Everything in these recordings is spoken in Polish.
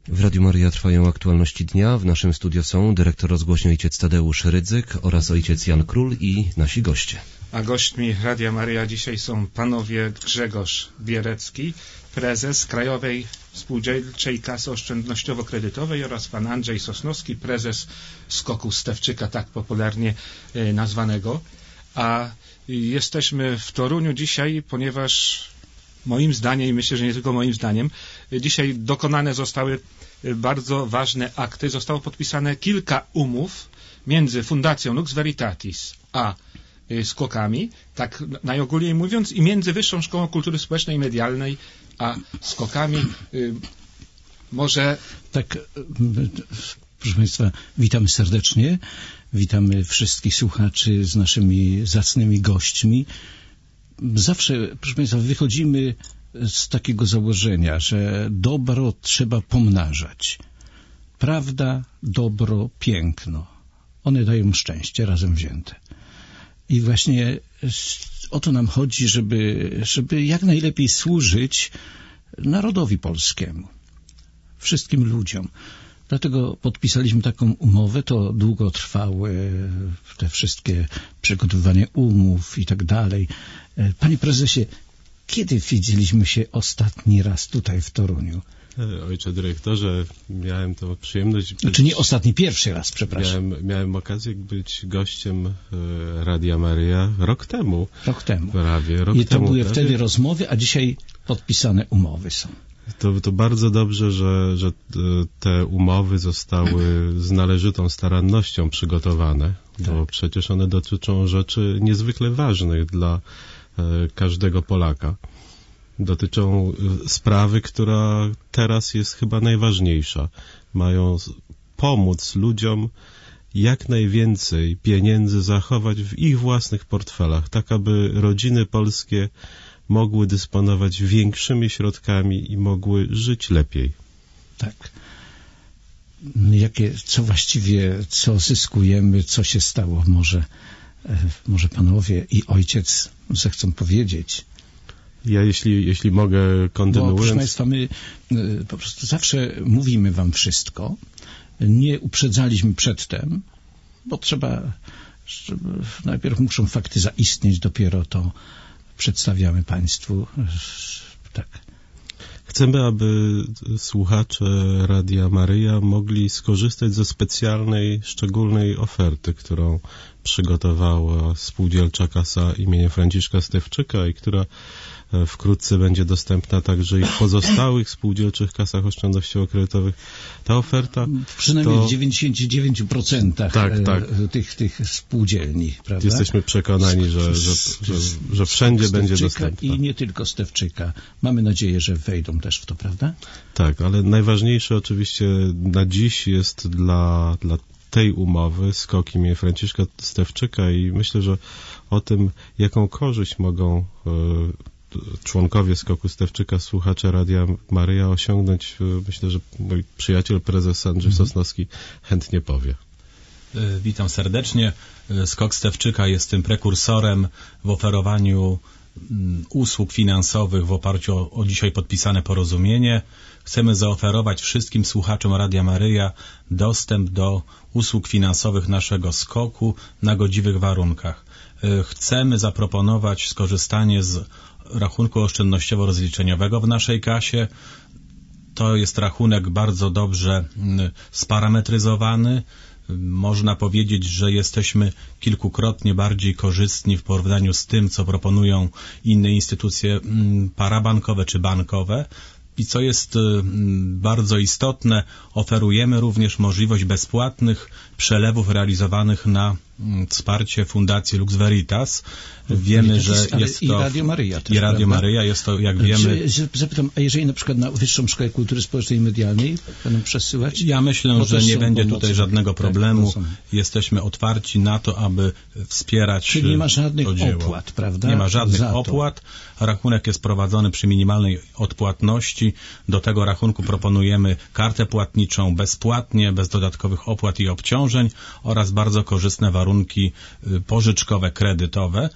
W Radiu Maryja trwają aktualności dnia. W naszym studio są dyrektor rozgłośni ojciec Tadeusz Rydzyk oraz ojciec Jan Król i nasi goście. A gośćmi Radia Maryja dzisiaj są panowie Grzegorz Bierecki, prezes Krajowej Spółdzielczej Kasy Oszczędnościowo-Kredytowej oraz pan Andrzej Sosnowski, prezes Skoku Stefczyka, tak popularnie nazwanego. A jesteśmy w Toruniu dzisiaj, ponieważ moim zdaniem, i myślę, że nie tylko moim zdaniem, dzisiaj dokonane zostały bardzo ważne akty. Zostało podpisane kilka umów między Fundacją Lux Veritatis a Skokami, tak najogólniej mówiąc, i między Wyższą Szkołą Kultury Społecznej i Medialnej a Skokami. Może... Tak, proszę Państwa, witamy serdecznie. Witamy wszystkich słuchaczy z naszymi zacnymi gośćmi. Zawsze, proszę Państwa, wychodzimy z takiego założenia, że dobro trzeba pomnażać. Prawda, dobro, piękno. One dają szczęście razem wzięte. I właśnie o to nam chodzi, żeby jak najlepiej służyć narodowi polskiemu, wszystkim ludziom. Dlatego podpisaliśmy taką umowę, to długo trwały te wszystkie przygotowywanie umów i tak dalej. Panie prezesie, kiedy widzieliśmy się ostatni raz tutaj w Toruniu? Ojcze dyrektorze, miałem tą przyjemność... Znaczy nie ostatni, pierwszy raz, przepraszam. Miałem okazję być gościem Radia Maryja rok temu. Rok temu. Prawie, rok I to temu, były prawie. wtedy rozmowy, a dzisiaj podpisane umowy są. To bardzo dobrze, że te umowy zostały z należytą starannością przygotowane, bo przecież one dotyczą rzeczy niezwykle ważnych dla każdego Polaka. Dotyczą sprawy, która teraz jest chyba najważniejsza. Mają pomóc ludziom jak najwięcej pieniędzy zachować w ich własnych portfelach, tak aby rodziny polskie mogły dysponować większymi środkami i mogły żyć lepiej. Tak. Co zyskujemy, co się stało? Może panowie i ojciec zechcą powiedzieć. Ja, jeśli mogę, kontynuując... Bo, proszę Państwa, my po prostu zawsze mówimy wam wszystko. Nie uprzedzaliśmy przedtem, bo najpierw muszą fakty zaistnieć, dopiero to przedstawiamy Państwu. Tak. Chcemy, aby słuchacze Radia Maryja mogli skorzystać ze specjalnej, szczególnej oferty, którą przygotowała Spółdzielcza Kasa imienia Franciszka Stefczyka i która wkrótce będzie dostępna także i w pozostałych spółdzielczych kasach oszczędnościowo-kredytowych. Ta oferta... Przynajmniej w 99% tych spółdzielni, prawda? Jesteśmy przekonani, że wszędzie będzie dostępna. I nie tylko Stefczyka. Mamy nadzieję, że wejdą też w to, prawda? Tak, ale najważniejsze oczywiście na dziś jest dla tej umowy Skok imienia Franciszka Stefczyka i myślę, że o tym, jaką korzyść mogą członkowie Skoku Stefczyka, słuchacze Radia Maryja osiągnąć, myślę, że mój przyjaciel prezes Andrzej Sosnowski chętnie powie. Witam serdecznie. Skok Stefczyka jest tym prekursorem w oferowaniu usług finansowych w oparciu o dzisiaj podpisane porozumienie. Chcemy zaoferować wszystkim słuchaczom Radia Maryja dostęp do usług finansowych naszego Skoku na godziwych warunkach. Chcemy zaproponować skorzystanie z rachunku oszczędnościowo-rozliczeniowego w naszej kasie. To jest rachunek bardzo dobrze sparametryzowany. Można powiedzieć, że jesteśmy kilkukrotnie bardziej korzystni w porównaniu z tym, co proponują inne instytucje parabankowe czy bankowe. I co jest bardzo istotne, oferujemy również możliwość bezpłatnych przelewów realizowanych na wsparcie Fundacji Lux Veritatis. Wiemy, że jest to... I Radio Maryja też, i Radio Maryja jest to, jak wiemy... Zapytam, a jeżeli na przykład na Wyższą Szkołę Kultury Społecznej i Medialnej będą przesyłać? Ja myślę, że nie będzie tutaj żadnego problemu. Jesteśmy otwarci na to, aby wspierać to dzieło. Czyli nie ma żadnych opłat, prawda? Nie ma żadnych opłat. Rachunek jest prowadzony przy minimalnej odpłatności. Do tego rachunku proponujemy kartę płatniczą bezpłatnie, bez dodatkowych opłat i obciążeń oraz bardzo korzystne warunki pożyczkowe, kredytowe.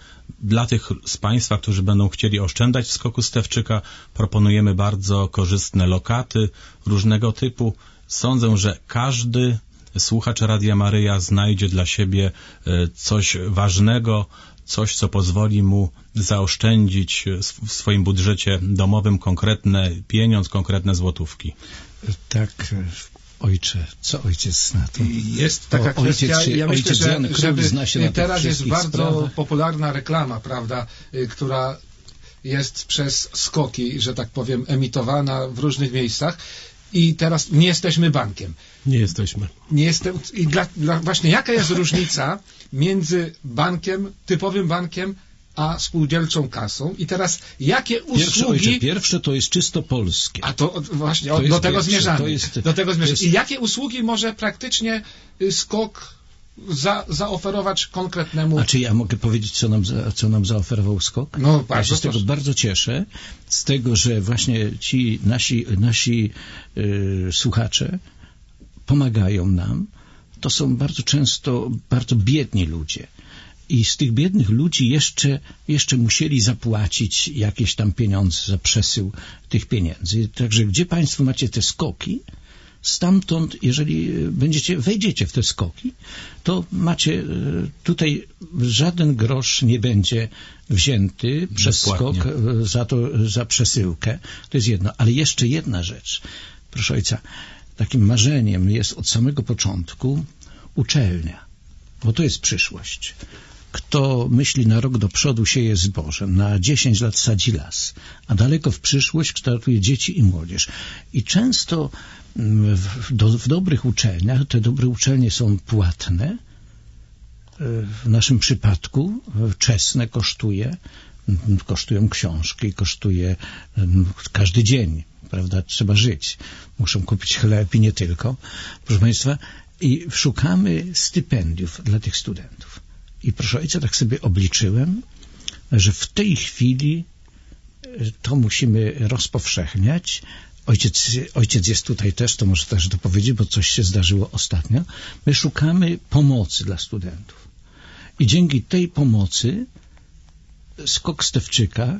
Dla tych z Państwa, którzy będą chcieli oszczędzać w Skoku Stefczyka, proponujemy bardzo korzystne lokaty różnego typu. Sądzę, że każdy słuchacz Radia Maryja znajdzie dla siebie coś ważnego, coś, co pozwoli mu zaoszczędzić w swoim budżecie domowym konkretny pieniądz, konkretne złotówki. Tak, ojcze, co ojciec na to? Jest taka kwestia, ja myślę, że teraz jest bardzo sprawach. popularna reklama, prawda, która jest przez skoki, że tak powiem, emitowana w różnych miejscach i teraz nie jesteśmy bankiem. Nie jesteśmy. Nie jestem. I właśnie jaka jest różnica między bankiem, typowym bankiem, a spółdzielczą kasą? I teraz jakie usługi... Pierwsze to jest czysto polskie. A to właśnie, do tego zmierzamy. I jakie usługi może praktycznie SKOK zaoferować konkretnemu... A czy ja mogę powiedzieć, co nam zaoferował SKOK? No, bardzo ja się z tego bardzo cieszę, z tego, że właśnie ci nasi słuchacze pomagają nam. To są bardzo często bardzo biedni ludzie. I z tych biednych ludzi jeszcze musieli zapłacić jakieś tam pieniądze za przesył tych pieniędzy. Także gdzie Państwo macie te skoki, stamtąd, jeżeli wejdziecie w te skoki, to macie tutaj żaden grosz nie będzie wzięty przez skok za przesyłkę. To jest jedno. Ale jeszcze jedna rzecz. Proszę ojca, takim marzeniem jest od samego początku uczelnia, bo to jest przyszłość. Kto myśli na rok do przodu, sieje zboże, na 10 lat sadzi las, a daleko w przyszłość kształtuje dzieci i młodzież. I często w dobrych uczelniach, te dobre uczelnie są płatne, w naszym przypadku czesne kosztują książki, kosztuje każdy dzień, prawda, trzeba żyć, muszą kupić chleb i nie tylko, proszę Państwa, i szukamy stypendiów dla tych studentów. I proszę ojca, tak sobie obliczyłem, że w tej chwili to musimy rozpowszechniać. Ojciec jest tutaj też, to może też dopowiedzieć, bo coś się zdarzyło ostatnio. My szukamy pomocy dla studentów. I dzięki tej pomocy SKOK Stefczyka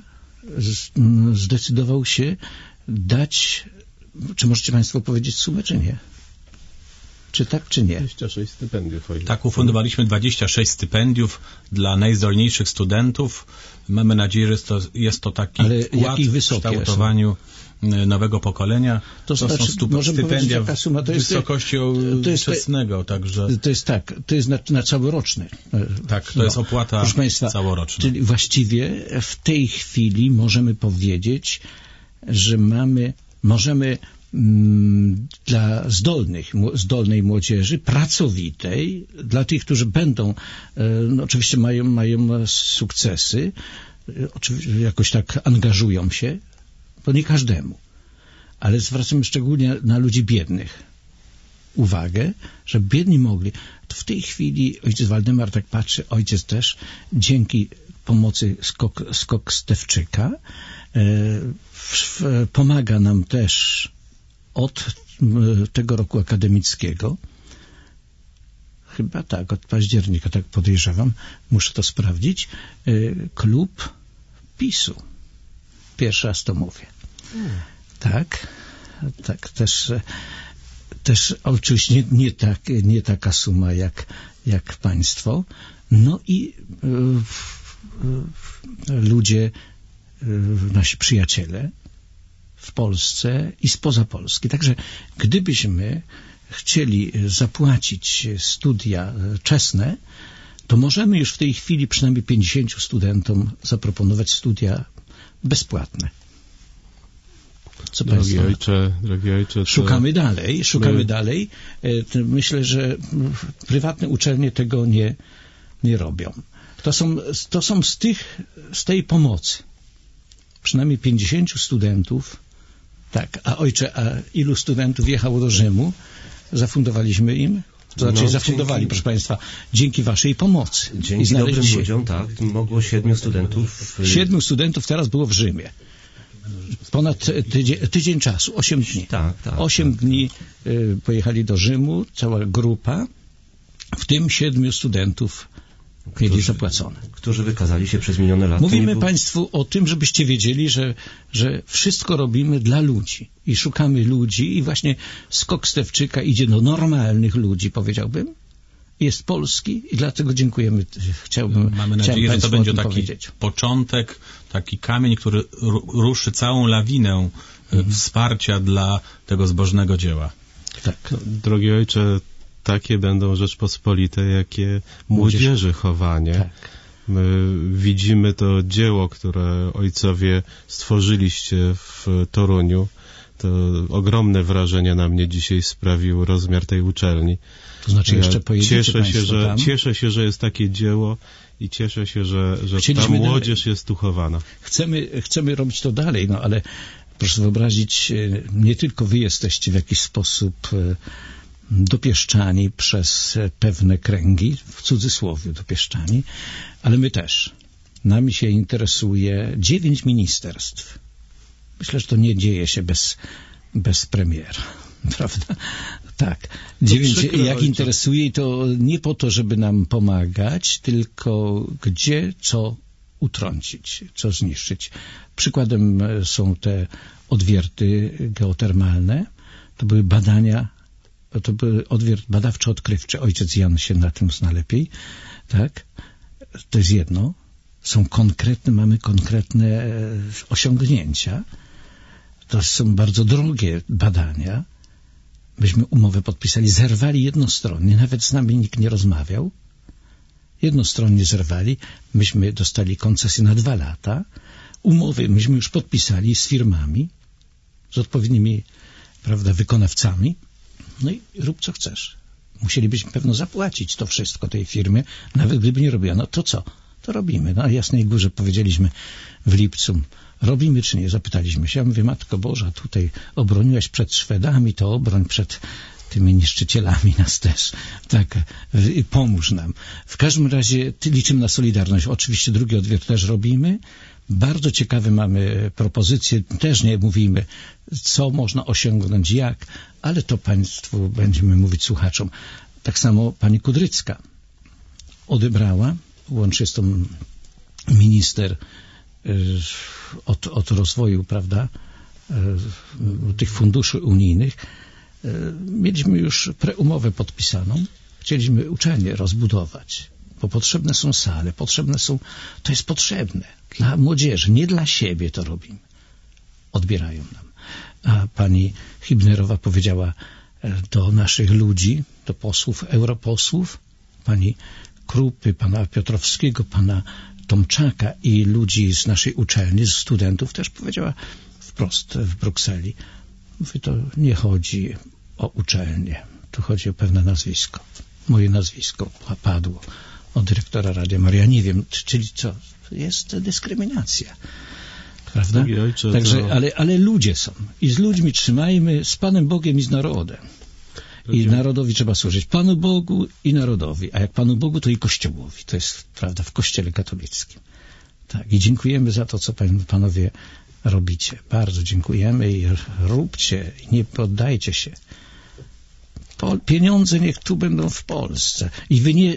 zdecydował się dać, czy możecie Państwo powiedzieć sumę, czy nie? Czy tak, czy nie? 26 stypendiów. Tak, ufundowaliśmy 26 stypendiów dla najzdolniejszych studentów. Mamy nadzieję, że jest to taki wkład w kształtowaniu nowego pokolenia. To są stypendia wysokości czesnego. Także... To jest na całoroczny. Tak, to jest opłata proszę Państwa, całoroczna. Czyli właściwie w tej chwili możemy powiedzieć, że możemy dla zdolnej młodzieży, pracowitej, dla tych, którzy będą, oczywiście mają sukcesy, oczywiście jakoś tak angażują się, to nie każdemu, ale zwracamy szczególnie na ludzi biednych uwagę, żeby biedni mogli. To w tej chwili ojciec Waldemar tak patrzy, ojciec też, dzięki pomocy SKOK Stefczyka pomaga nam też od tego roku akademickiego, chyba tak, od października, tak podejrzewam, muszę to sprawdzić, klub PiS-u. Pierwszy raz to mówię. Tak, też oczywiście nie taka suma jak państwo. No i ludzie, nasi przyjaciele w Polsce i spoza Polski. Także gdybyśmy chcieli zapłacić studia czesne, to możemy już w tej chwili przynajmniej 50 studentom zaproponować studia bezpłatne. Co drogi ojcze, szukamy dalej. Myślę, że prywatne uczelnie tego nie robią. To są z tej pomocy. Przynajmniej 50 studentów. Tak, a ojcze, a ilu studentów jechało do Rzymu? Zafundowaliśmy im? To znaczy zafundowali, proszę Państwa, dzięki Waszej pomocy. Dzięki dobrym ludziom, tak, mogło 7 studentów... 7 studentów teraz było w Rzymie. Ponad tydzień czasu, 8 dni. Tak. 8 dni pojechali do Rzymu, cała grupa, w tym 7 studentów mieli zapłacone. Którzy wykazali się przez minione lata. Mówimy Państwu o tym, żebyście wiedzieli, że wszystko robimy dla ludzi i szukamy ludzi i właśnie skok Stefczyka idzie do normalnych ludzi, powiedziałbym. Jest polski i dlatego dziękujemy. Mamy nadzieję, że to będzie taki początek, taki kamień, który ruszy całą lawinę wsparcia dla tego zbożnego dzieła. Tak. Drogi ojcze, takie będą Rzeczpospolite, jakie młodzieży chowanie. Tak. My widzimy to dzieło, które ojcowie stworzyliście w Toruniu. To ogromne wrażenie na mnie dzisiaj sprawił rozmiar tej uczelni. To znaczy jeszcze pojedziecie cieszę się, że jest takie dzieło i cieszę się, że ta młodzież jest tu chowana. Chcemy robić to dalej, no ale proszę wyobrazić, nie tylko wy jesteście w jakiś sposób dopieszczani przez pewne kręgi, w cudzysłowie dopieszczani, ale my też. Nami się interesuje 9 ministerstw. Myślę, że to nie dzieje się bez premiera, prawda? Tak. 9, jak interesuje, to nie po to, żeby nam pomagać, tylko gdzie, co utrącić, co zniszczyć. Przykładem są te odwierty geotermalne. To były badania, to był odwiert badawczo-odkrywczy. Ojciec Jan się na tym zna lepiej. Tak? To jest jedno. Mamy konkretne osiągnięcia. To są bardzo drogie badania. Myśmy umowę podpisali, zerwali jednostronnie, nawet z nami nikt nie rozmawiał. Jednostronnie zerwali. Myśmy dostali koncesję na 2 lata. Umowy myśmy już podpisali z firmami, z odpowiednimi, prawda, wykonawcami. No i rób co chcesz. Musielibyśmy pewno zapłacić to wszystko tej firmie, nawet gdyby nie robiła. No to co? To robimy. Na Jasnej Górze powiedzieliśmy w lipcu, robimy czy nie? Zapytaliśmy się. Ja mówię, Matko Boża, tutaj obroniłaś przed Szwedami, to obroń przed tymi niszczycielami nas też. Tak, pomóż nam. W każdym razie liczymy na solidarność. Oczywiście drugi odwiert też robimy. Bardzo ciekawe mamy propozycje. Też nie mówimy, co można osiągnąć, jak, ale to Państwu będziemy mówić słuchaczom. Tak samo pani Kudrycka odebrała, łącznie z tą minister od rozwoju, prawda, tych funduszy unijnych. Mieliśmy już preumowę podpisaną. Chcieliśmy uczelnię rozbudować, bo potrzebne są sale, to jest potrzebne dla młodzieży, nie dla siebie to robimy. Odbierają nam. A pani Hibnerowa powiedziała do naszych ludzi, do posłów, europosłów, pani Krupy, pana Piotrowskiego, pana Tomczaka i ludzi z naszej uczelni, z studentów, też powiedziała wprost w Brukseli. Mówi, to nie chodzi o uczelnię, tu chodzi o pewne nazwisko. Moje nazwisko padło od dyrektora Radia Maria. Nie wiem, czyli co? Jest dyskryminacja. Prawda? Ojcze, także, ale ludzie są. I z ludźmi trzymajmy, z Panem Bogiem i z narodem. I narodowi trzeba służyć. Panu Bogu i narodowi. A jak Panu Bogu, to i Kościołowi. To jest prawda w Kościele katolickim. Tak. I dziękujemy za to, co panowie robicie. Bardzo dziękujemy i róbcie. I nie poddajcie się. Pieniądze niech tu będą w Polsce. I wy nie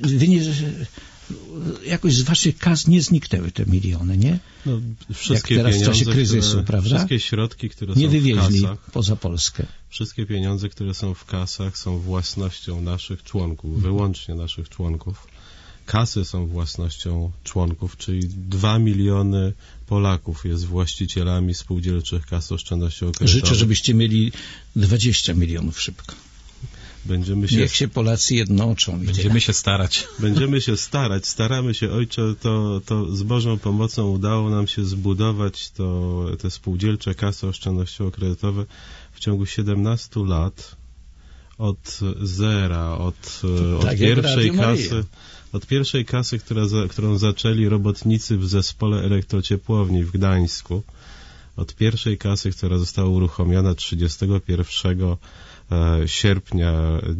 jakoś z waszych kas nie zniknęły te miliony, nie? No, wszystkie jak teraz pieniądze, w czasie kryzysu, prawda? Wszystkie środki, które nie są wywieźli w kasach, poza Polskę. Wszystkie pieniądze, które są w kasach, są własnością naszych członków, wyłącznie naszych członków. Kasy są własnością członków, czyli 2 miliony Polaków jest właścicielami spółdzielczych kas oszczędnościowo-kredytowych. Życzę, żebyście mieli 20 milionów szybko. Niech się Polacy jednoczą. Będziemy się starać. Będziemy się starać. Staramy się, Ojcze, to z Bożą pomocą udało nam się zbudować te spółdzielcze kasy oszczędnościowo-kredytowe w ciągu 17 lat. Od zera, od pierwszej kasy. Od pierwszej kasy, którą zaczęli robotnicy w zespole elektrociepłowni w Gdańsku. Od pierwszej kasy, która została uruchomiona 31 sierpnia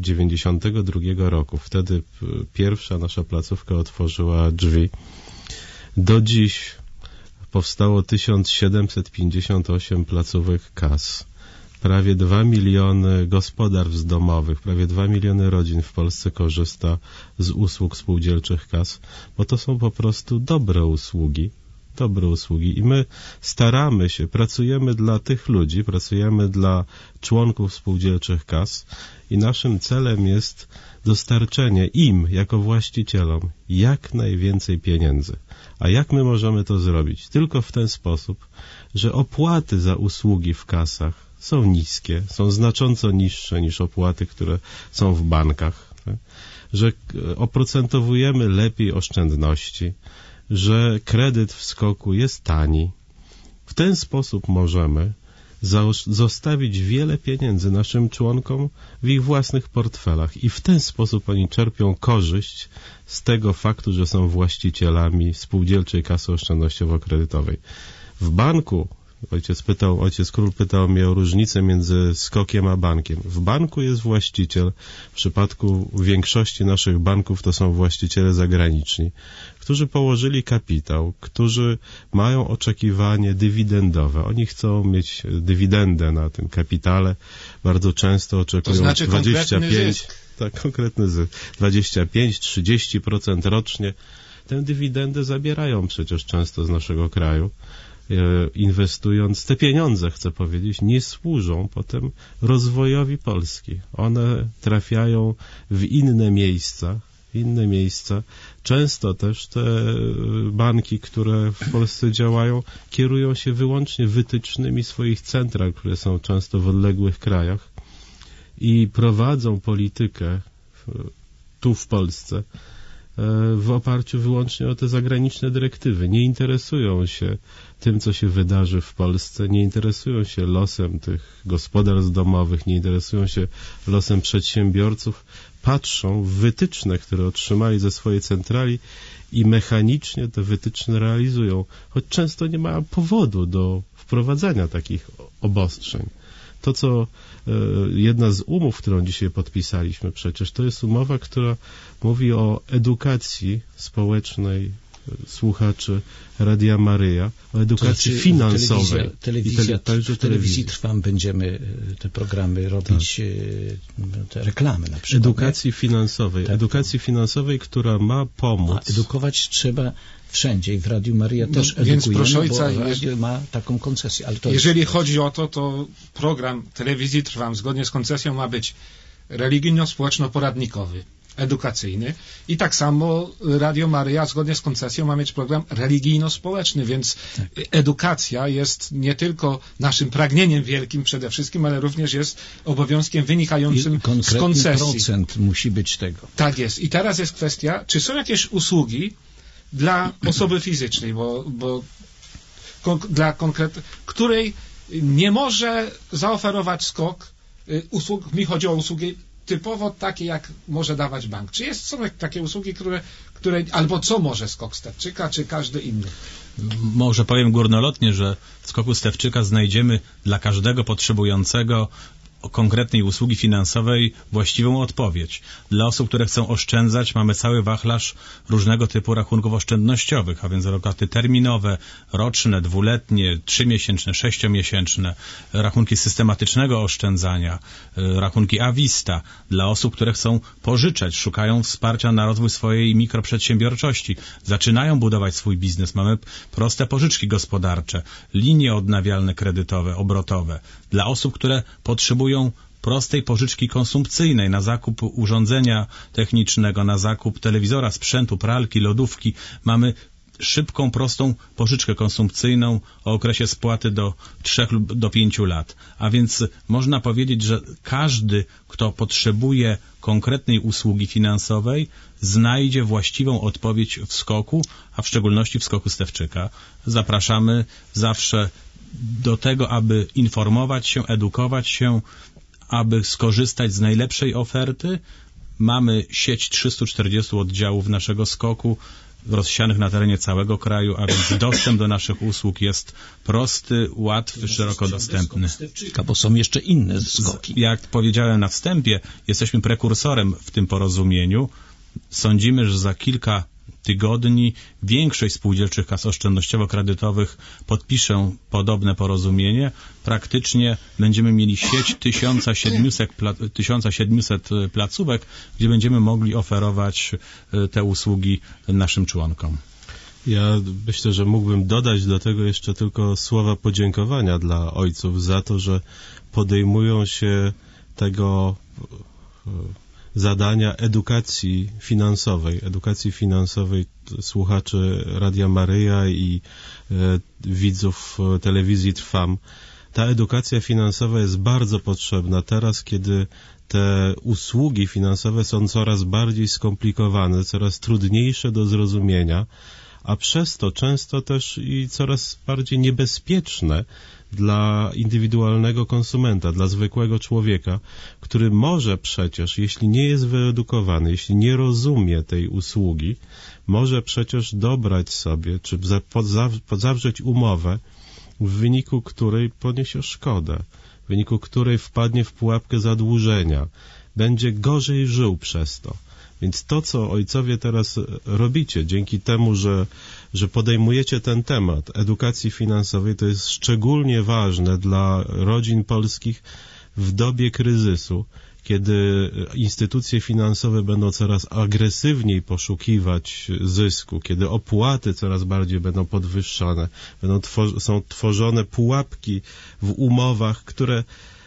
92 roku. Wtedy pierwsza nasza placówka otworzyła drzwi. Do dziś powstało 1758 placówek kas. prawie 2 miliony gospodarstw domowych, prawie 2 miliony rodzin w Polsce korzysta z usług spółdzielczych kas, bo to są po prostu dobre usługi i my staramy się, pracujemy dla tych ludzi, pracujemy dla członków spółdzielczych kas i naszym celem jest dostarczenie im, jako właścicielom, jak najwięcej pieniędzy. A jak my możemy to zrobić? Tylko w ten sposób, że opłaty za usługi w kasach są niskie, są znacząco niższe niż opłaty, które są w bankach, tak? Że oprocentowujemy lepiej oszczędności, że kredyt w SKOK-u jest tani. W ten sposób możemy zostawić wiele pieniędzy naszym członkom w ich własnych portfelach i w ten sposób oni czerpią korzyść z tego faktu, że są właścicielami spółdzielczej kasy oszczędnościowo-kredytowej. W banku, ojciec Król pytał mnie o różnicę między SKOK-iem a bankiem. W banku jest właściciel, w przypadku większości naszych banków to są właściciele zagraniczni, którzy położyli kapitał, którzy mają oczekiwanie dywidendowe. Oni chcą mieć dywidendę na tym kapitale. Bardzo często oczekują to znaczy 25, tak, konkretny zysk, 25-30% rocznie. Tę dywidendę zabierają przecież często z naszego kraju. Inwestując, te pieniądze, chcę powiedzieć, nie służą potem rozwojowi Polski. One trafiają w inne miejsca. Często też te banki, które w Polsce działają, kierują się wyłącznie wytycznymi swoich central, które są często w odległych krajach i prowadzą politykę tu w Polsce w oparciu wyłącznie o te zagraniczne dyrektywy. Nie interesują się tym, co się wydarzy w Polsce, nie interesują się losem tych gospodarstw domowych, nie interesują się losem przedsiębiorców. Patrzą w wytyczne, które otrzymali ze swojej centrali i mechanicznie te wytyczne realizują, choć często nie ma powodu do wprowadzania takich obostrzeń. To, co jedna z umów, którą dzisiaj podpisaliśmy przecież, to jest umowa, która mówi o edukacji społecznej słuchaczy Radia Maryja, o edukacji finansowej. Telewizji Trwam będziemy te programy robić, te reklamy na przykład. Edukacji finansowej, która ma pomóc. A edukować trzeba wszędzie i w Radiu Maryja też edukujemy, więc proszę ojca, bo radio ma taką koncesję. Ale to jeżeli chodzi o to program Telewizji Trwam zgodnie z koncesją ma być religijno-społeczno-poradnikowy, edukacyjny i tak samo Radio Maryja zgodnie z koncesją ma mieć program religijno-społeczny, więc edukacja jest nie tylko naszym pragnieniem wielkim przede wszystkim, ale również jest obowiązkiem wynikającym z koncesji. Procent musi być tego. Tak jest. I teraz jest kwestia, czy są jakieś usługi dla osoby fizycznej, bo dla której nie może zaoferować SKOK usług, mi chodzi o usługi typowo takie, jak może dawać bank. Czy są takie usługi, które albo co może SKOK Stefczyka, czy każdy inny? Może powiem górnolotnie, że w SKOK-u Stefczyka znajdziemy dla każdego potrzebującego konkretnej usługi finansowej właściwą odpowiedź. Dla osób, które chcą oszczędzać, mamy cały wachlarz różnego typu rachunków oszczędnościowych, a więc raty terminowe, roczne, dwuletnie, 3-miesięczne, 6-miesięczne, rachunki systematycznego oszczędzania, rachunki Avista. Dla osób, które chcą pożyczać, szukają wsparcia na rozwój swojej mikroprzedsiębiorczości, zaczynają budować swój biznes. Mamy proste pożyczki gospodarcze, linie odnawialne kredytowe, obrotowe. Dla osób, które potrzebują prostej pożyczki konsumpcyjnej na zakup urządzenia technicznego, na zakup telewizora, sprzętu, pralki, lodówki. Mamy szybką, prostą pożyczkę konsumpcyjną o okresie spłaty do 3 lub do 5 lat. A więc można powiedzieć, że każdy, kto potrzebuje konkretnej usługi finansowej, znajdzie właściwą odpowiedź w SKOK-u, a w szczególności w SKOK-u Stefczyka. Zapraszamy zawsze do tego, aby informować się, edukować się, aby skorzystać z najlepszej oferty. Mamy sieć 340 oddziałów naszego SKOK-u rozsianych na terenie całego kraju, a więc dostęp do naszych usług jest prosty, łatwy, szeroko dostępny. Bo są jeszcze inne SKOK-i. Jak powiedziałem na wstępie, jesteśmy prekursorem w tym porozumieniu. Sądzimy, że za kilka tygodni większość spółdzielczych kas oszczędnościowo-kredytowych podpisze podobne porozumienie. Praktycznie będziemy mieli sieć 1700 placówek, gdzie będziemy mogli oferować te usługi naszym członkom. Ja myślę, że mógłbym dodać do tego jeszcze tylko słowa podziękowania dla ojców za to, że podejmują się tego zadania edukacji finansowej słuchaczy Radia Maryja i widzów telewizji Trwam. Ta edukacja finansowa jest bardzo potrzebna teraz, kiedy te usługi finansowe są coraz bardziej skomplikowane, coraz trudniejsze do zrozumienia, a przez to często też i coraz bardziej niebezpieczne dla indywidualnego konsumenta, dla zwykłego człowieka, który może przecież, jeśli nie jest wyedukowany, jeśli nie rozumie tej usługi, może przecież dobrać sobie, czy zawrzeć umowę, w wyniku której poniesie szkodę, w wyniku której wpadnie w pułapkę zadłużenia, będzie gorzej żył przez to. Więc to, co ojcowie teraz robicie, dzięki temu, że podejmujecie ten temat edukacji finansowej, to jest szczególnie ważne dla rodzin polskich w dobie kryzysu, kiedy instytucje finansowe będą coraz agresywniej poszukiwać zysku, kiedy opłaty coraz bardziej będą podwyższane, są tworzone pułapki w umowach, które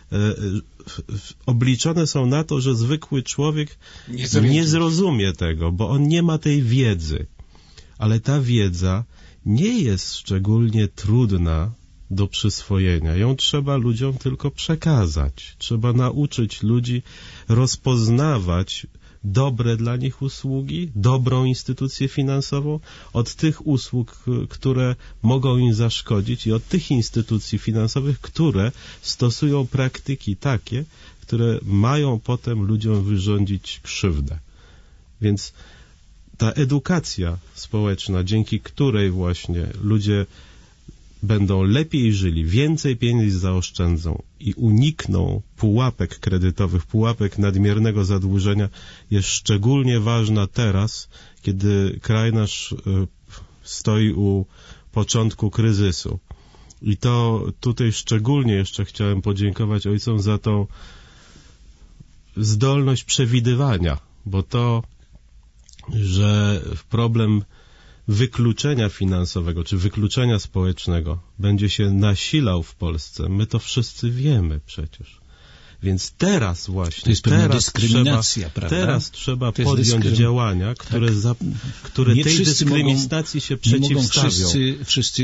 obliczone są na to, że zwykły człowiek nie zrozumie tego, bo on nie ma tej wiedzy. Ale ta wiedza nie jest szczególnie trudna do przyswojenia. Ją trzeba ludziom tylko przekazać. Trzeba nauczyć ludzi rozpoznawać dobre dla nich usługi, dobrą instytucję finansową od tych usług, które mogą im zaszkodzić i od tych instytucji finansowych, które stosują praktyki takie, które mają potem ludziom wyrządzić krzywdę. Więc ta edukacja społeczna, dzięki której właśnie ludzie będą lepiej żyli, więcej pieniędzy zaoszczędzą i unikną pułapek kredytowych, pułapek nadmiernego zadłużenia, jest szczególnie ważna teraz, kiedy kraj nasz stoi u początku kryzysu. I to tutaj szczególnie jeszcze chciałem podziękować ojcom za tą zdolność przewidywania, bo to, że problem wykluczenia finansowego czy wykluczenia społecznego będzie się nasilał w Polsce, my to wszyscy wiemy przecież. Więc teraz właśnie, to jest pewna dyskryminacja, prawda? Teraz trzeba podjąć działania, które tej dyskryminacji się przeciwstawią. Wszyscy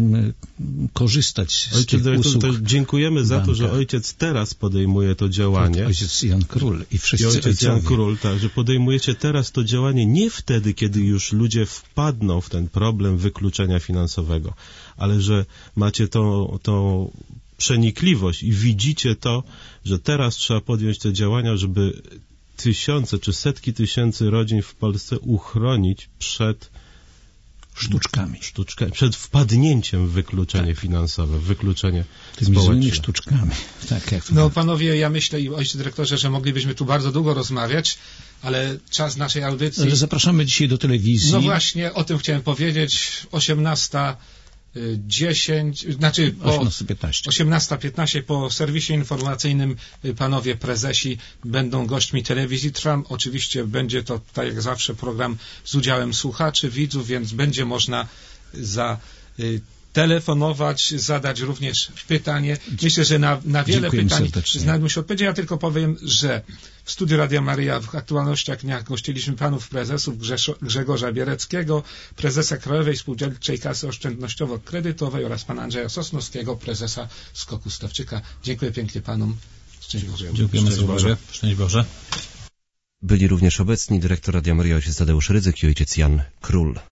korzystać z tych usług. Dziękujemy za to, że ojciec teraz podejmuje to działanie. Ojciec Jan Król i wszyscy ojciec Jan Król, tak, że podejmujecie teraz to działanie nie wtedy, kiedy już ludzie wpadną w ten problem wykluczenia finansowego, ale że macie tą przenikliwość i widzicie to, że teraz trzeba podjąć te działania, żeby tysiące czy setki tysięcy rodzin w Polsce uchronić przed sztuczkami, przed wpadnięciem w wykluczenie finansowe, w wykluczenie społeczne. Tymi sztuczkami. Tak, jak to panowie, ja myślę i ojcze dyrektorze, że moglibyśmy tu bardzo długo rozmawiać, ale czas naszej audycji... Ale zapraszamy dzisiaj do telewizji. No właśnie, o tym chciałem powiedzieć. 18:15 po serwisie informacyjnym panowie prezesi będą gośćmi telewizji Trwam. Oczywiście będzie to, tak jak zawsze, program z udziałem słuchaczy, widzów, więc będzie można telefonować, zadać również pytanie. Myślę, że na wiele pytań znajdą się odpowiedzi. Ja tylko powiem, że w studiu Radia Maryja w aktualnościach dnia gościliśmy panów prezesów Grzegorza Biereckiego, prezesa Krajowej Spółdzielczej Kasy Oszczędnościowo-Kredytowej oraz pana Andrzeja Sosnowskiego, prezesa SKOK-u Stawczyka. Dziękuję pięknie panom. Szczęść Boże. Dziękujemy za uwagę. Szczęść Boże. Byli również obecni dyrektor Radia Maryja ojciec Tadeusz Rydzyk i ojciec Jan Król.